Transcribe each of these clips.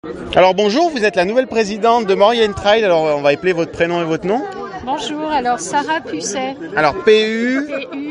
Alors bonjour, vous êtes la nouvelle présidente de Maurienne Trail, alors on va épeler votre prénom et votre nom. Bonjour, alors Sarah Pusset. Alors PU.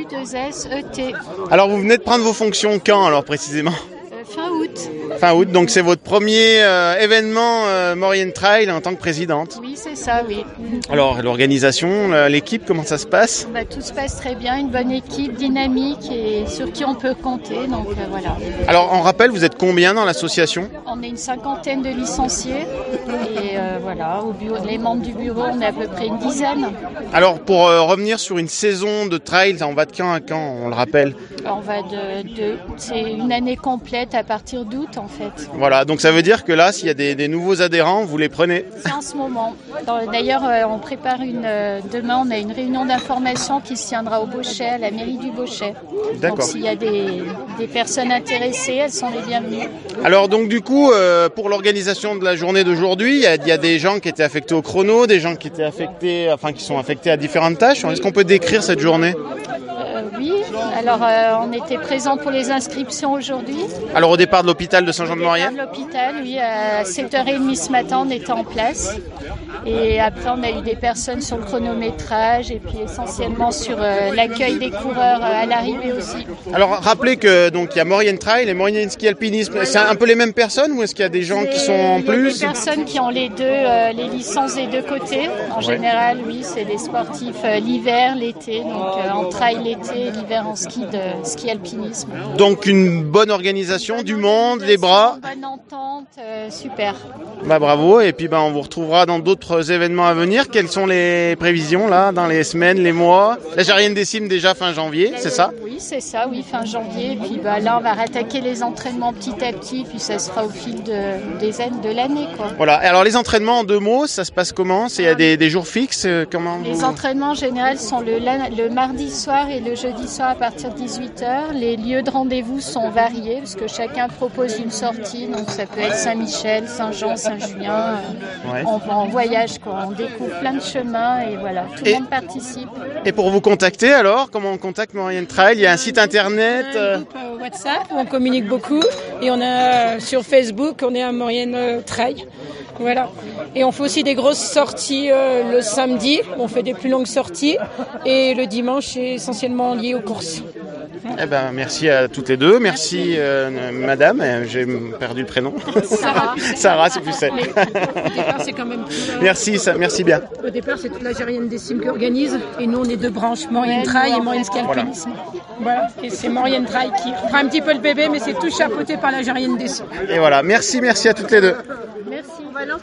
PU2SET. Alors vous venez de prendre vos fonctions quand alors précisément? Fin août. Fin août, donc c'est votre premier événement Maurienne Trail en tant que présidente. Oui, c'est ça, oui. Alors l'organisation, l'équipe, comment ça se passe? Tout se passe très bien, une bonne équipe, dynamique et sur qui on peut compter, donc voilà. Alors on rappelle, vous êtes combien dans l'association? On est une cinquantaine de licenciés et voilà, au bureau, les membres du bureau, on est à peu près une dizaine. Alors pour revenir sur une saison de trail, on va de quand à quand, on le rappelle? On va c'est une année complète à partir d'août en fait. Voilà, donc ça veut dire que là, s'il y a des nouveaux adhérents, vous les prenez? C'est en ce moment. D'ailleurs, on prépare demain, on a une réunion d'information qui se tiendra au Bochet, à la mairie du Bochet. D'accord. Donc s'il y a des personnes intéressées, elles sont les bienvenues. Alors donc du coup, pour l'organisation de la journée d'aujourd'hui, il y a des gens qui étaient affectés au chrono, des gens qui étaient affectés, qui sont affectés à différentes tâches. Est-ce qu'on peut décrire cette journée? Oui, alors on était présents pour les inscriptions aujourd'hui. Alors au départ de l'hôpital de Saint-Jean-de-Maurienne? Au départ de l'hôpital, oui, à 7h30 ce matin, on était en place. Et après, on a eu des personnes sur le chronométrage et puis essentiellement sur l'accueil des coureurs à l'arrivée aussi. Alors rappelez que donc il y a Maurienne Trail et Maurienne Ski Alpinisme. C'est un peu les mêmes personnes ou est-ce qu'il y a des gens qui sont en plus? Il y a des personnes qui ont les licences des deux côtés. En général, oui, c'est des sportifs l'hiver, l'été, donc en trail l'été, l'hiver en ski alpinisme. Donc une bonne organisation, du monde, les bras. Bonne entente, super. Bravo, et puis on vous retrouvera dans d'autres événements à venir. Quelles sont les prévisions là, dans les semaines, les mois? La Jarrienne des Cimes déjà fin janvier, c'est ça? Oui, c'est ça, oui, fin janvier. Et puis là, on va rattaquer les entraînements petit à petit, puis ça se fera au fil de l'année, quoi. Voilà, alors les entraînements en 2 mots, ça se passe comment? Il y a des jours fixes? Les entraînements en général sont le mardi soir et le jeudi soir à partir de 18h. Les lieux de rendez-vous sont variés, parce que chacun propose une sortie, donc ça peut être Saint-Michel, Saint-Jean, Saint-Julien. Ouais. On va en voyage, quoi. On découvre plein de chemins et voilà, tout le monde participe. Et pour vous contacter alors, comment on contacte Maurienne Trail? Il y a un site internet? On a un groupe WhatsApp où on communique beaucoup et on a sur Facebook, on est à Maurienne Trail. Voilà. Et on fait aussi des grosses sorties le samedi, on fait des plus longues sorties et le dimanche c'est essentiellement lié aux courses. Eh ben, merci à toutes les deux. Merci madame, j'ai perdu le prénom. Sarah. Sarah, c'est plus celle. Au départ, c'est quand même Merci bien. Au départ, c'est toute la Jarrienne des Cimes qui organise et nous on est 2 branches, Maurienne Trail et Maurienne Ski Alpinisme. Voilà. Et c'est Maurienne Trail qui prend un petit peu le bébé mais c'est tout chapeauté par la Jarrienne des Cimes. Et voilà, merci à toutes les deux. Merci.